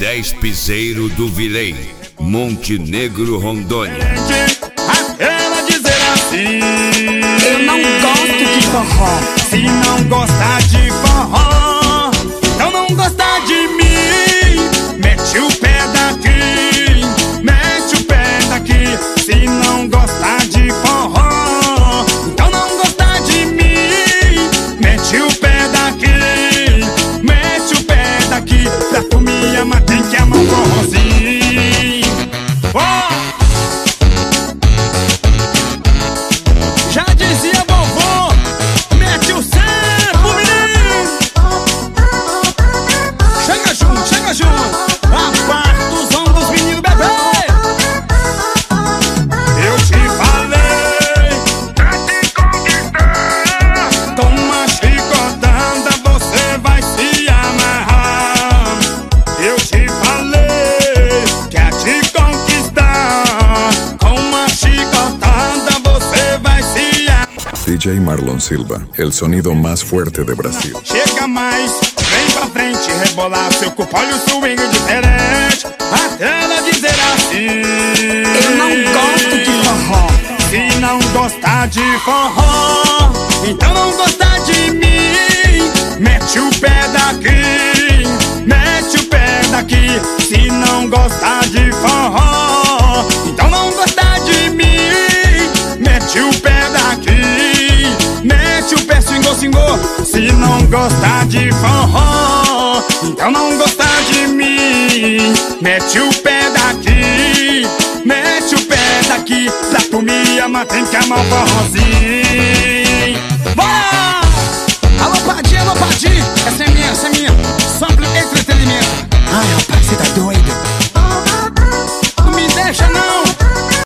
R10 Piseiro do Vilém, Montenegro, Rondônia. Ela dizer assim: eu não gosto de forró. Se não gostar de forró, então não gosta de mim. Mete o pé daqui, mete o pé daqui. Se não gostar de forró, então não gosta de mim. Mete o pé daqui, mete o pé daqui. Pra tu me amar tem que amar um forrozinho. Oh! Já dizia vovô, mete o sampo, menino. Chega junto, a parte do som dos meninos bebê. Eu te falei pra te conquistar, com uma chicotada você vai se amarrar. Eu te falei que a te conquistar, com uma chicotada você vai se amarrar. DJ Marlon Silva, el sonido más fuerte de Brasil. Chega mais, vem pra frente, rebolar seu corpo, olha o swing diferente. Até ela dizer assim: eu não gosto de forró. se não gostar de forró, então não gostar de mim. Mete o pé daqui, mete o pé daqui. Se não gostar de forró, então não gostar de mim. Mete o pé daqui, mete o pé, swingou, swingou. Se não gostar de forró, então não gostar de mim. Mete o pé daqui, mete o pé daqui. Pra tu me amar tem que amar o forrozinho.